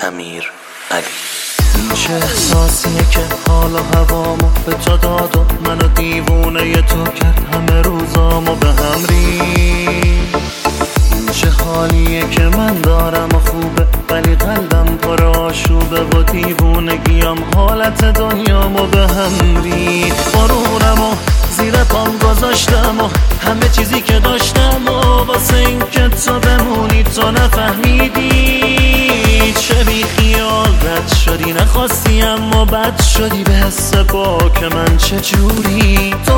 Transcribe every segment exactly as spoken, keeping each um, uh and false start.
امیر علی. این چه احساسیه که حال و هوامو به تو داد و منو دیوونه تو کرد، همه روزامو به هم ریخت. این چه حالیه که من دارم و خوبه ولی قلبم پر آشوبه و دیوونگیم حالت دنیامو به هم ریخت. غرورم و زیر پام گذاشتم و همه چیزی که داشتم و واسه این که تو بمونی تو نفهمیدی. چه بی خیال رد شدی، نخواستی اما بد شدی، به حس باک من چجوری تو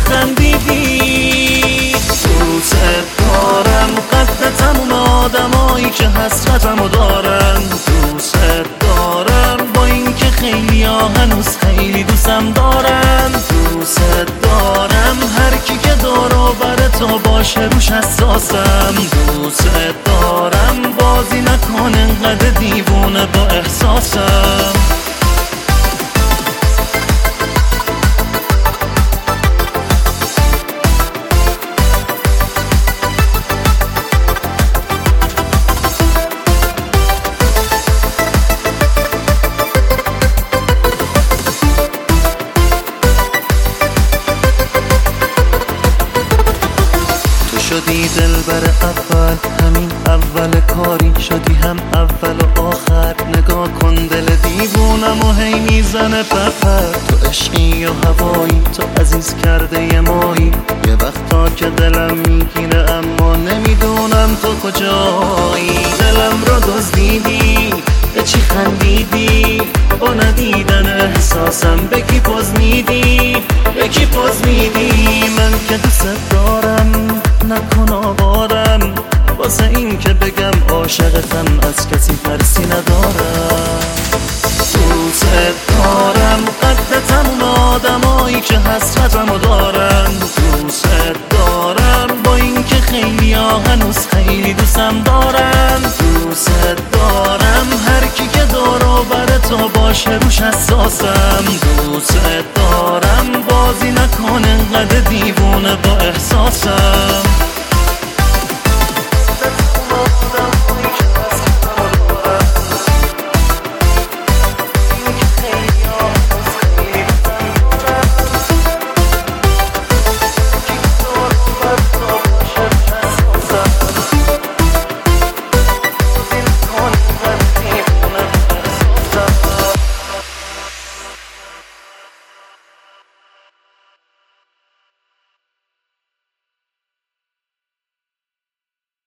خندیدی. دوست دارم قد تموم آدمایی که حسرتمو دارن، دوست دارم با این که خیلی ها هنوز خیلی دوستم دارن، دوست دارم هر کی که دور و بر تو باشه روش حساسم، دوست دارم بازی نکن انقدر دیوونه با احساسم. شدی دلبر اول، همین اول کاری شدی هم اول و آخر. نگاه کن دل دیوونم و هی میزنه پپر. تو عشقی و هوایی، تو عزیز کرده یه ماهی. یه وقتا که دلم میگیره اما نمیدونم تو کجایی. دلم رو دزدیدی، به چی خندیدی؟ با ندیدن احساسم به کی پوز میدی؟ به کی پوز میدی؟ من که دوست دارم نکن آوارم، واسه این که بگم عاشقتم از کسی ترسی ندارم. دوست دارم قد تموم آدمایی که حسرتمو دارن، دوست دارم با این که خیلی ها هنوز خیلی دوستم دارن، دوست دارم هر کی که دور و بر تو باشه روش حساسم، دوست دارم بازی نکن انقدر دیوونه با احساسم.